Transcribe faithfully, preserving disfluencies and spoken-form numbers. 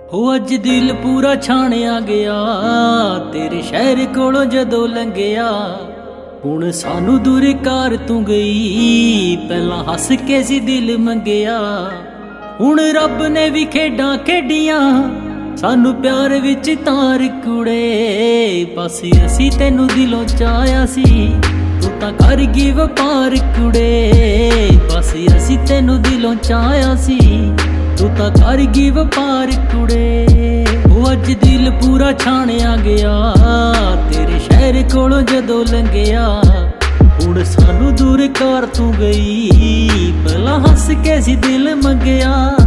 ਉਹ ਅੱਜ ਦਿਲ ਪੂਰਾ ਛਾਣਿਆ ਗਿਆ ਤੇਰੇ ਸ਼ਹਿਰ ਕੋਲੋਂ ਜਦੋਂ ਲੰਘਿਆ। ਹੁਣ ਸਾਨੂੰ ਦੂਰ ਕਰ ਤੂੰ ਗਈ, ਪਹਿਲਾਂ ਹੱਸ ਕੇ ਸੀ ਦਿਲ ਮੰਗਿਆ। ਹੁਣ ਰੱਬ ਨੇ ਵੀ ਖੇਡਾਂ ਖੇਡੀਆਂ ਸਾਨੂੰ ਪਿਆਰ ਵਿੱਚ ਤਾਰ ਕੁੜੇ। ਬਸ ਅਸੀਂ ਤੈਨੂੰ ਦਿਲੋਂ ਚਾਹਿਆ ਸੀ, ਤੂੰ ਤਾਂ ਕਰ ਗਈ ਵਪਾਰ ਕੁੜੇ। ਬਸ ਅਸੀਂ ਤੈਨੂੰ ਦਿਲੋਂ ਚਾਹਿਆ ਸੀ, ਤੂੰ ਤਾਂ ਕਰ ਗਈ ਵਪਾਰ ਕੁੜੇ। ਉਹ ਅੱਜ ਦਿਲ ਪੂਰਾ ਛਾਣਿਆ ਗਿਆ ਤੇਰੇ ਸ਼ਹਿਰ ਕੋਲੋਂ ਜਦੋਂ ਲੰਘਿਆ। ਹੁਣ ਸਾਨੂੰ ਦੂਰ ਕਰ ਤੂੰ ਗਈ, ਪਹਿਲਾਂ ਹੱਸ ਕੇ ਸੀ ਦਿਲ ਮੰਗਿਆ।